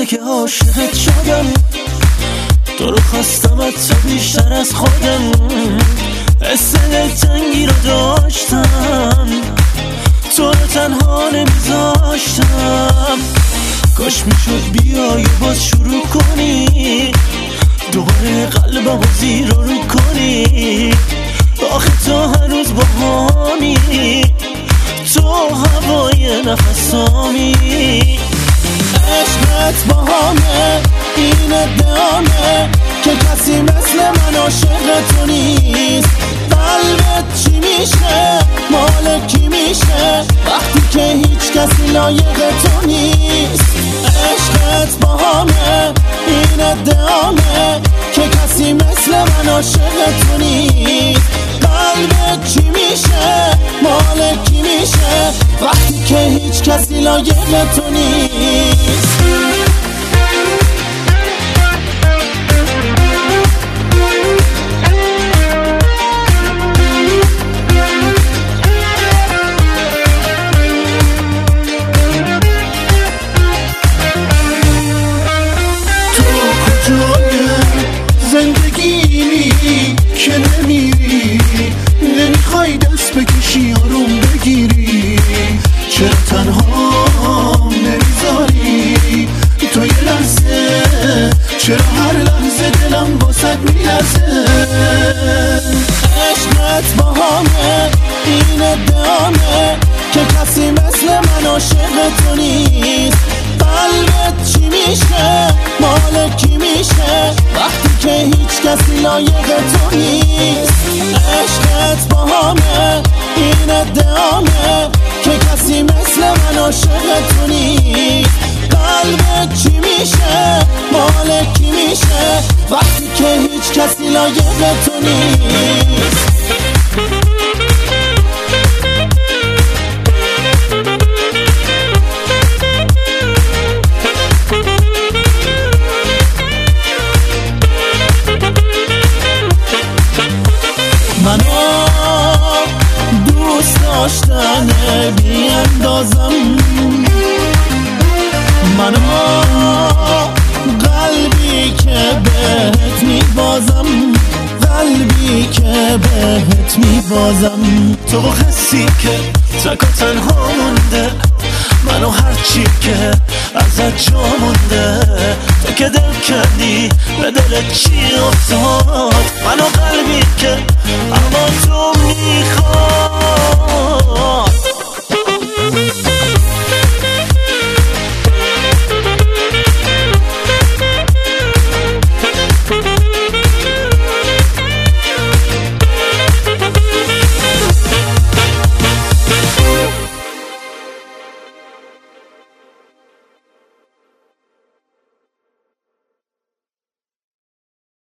که عاشقت شدم، تو رو خواستم حتی بیشتر از خودم، حس دلتنگی رو داشتم، تو رو تنها نمیذاشتم. کاش میشد بیای و باز شروع کنی، دوباره قلبمو زیر رو کنی. آخه تو هنوز با همی، تو هوای نفسامی. عشقت با همه این ادعامه که کسی مثل من عاشق تو نیست. قلبت چی میشه، مال کی میشه وقتی که هیچ کسی لایق تو نیست. عشقت با همه این ادعامه که کسی مثل من عاشق تو نیست. قلبت چی میشه، مال کی میشه وقتی که هیچ کسی لایق تو نیست. زندگی که نمیری، نمیخوای دست بکشی آروم بگیری، چرا تنها نمیذاری تو یه لحظه، چرا هر لحظه دلم واسد میلرزه. عشقت با همه این ادعامه که کسی مثل من عاشق تو نیست. قلبت چی میشه، مال کی میشه وقتی که هیچ کسی لایق تو نیست. عشقت با همه این ادعامه که کسی مثل من عاشق تو نیست. قلبت چی میشه، مال کی میشه وقتی که هیچ کسی لایق تو نیست. منو دوست داشتن بی اندازم، منو قلبی که بهت میبازم، قلبی که بهت میبازم. تو حسی که تک و تنها مونده، منو هرچی که ازت جا مونده. تو که دل کردی به دل چی افتاد، منو قلبی که اما تو میخواد.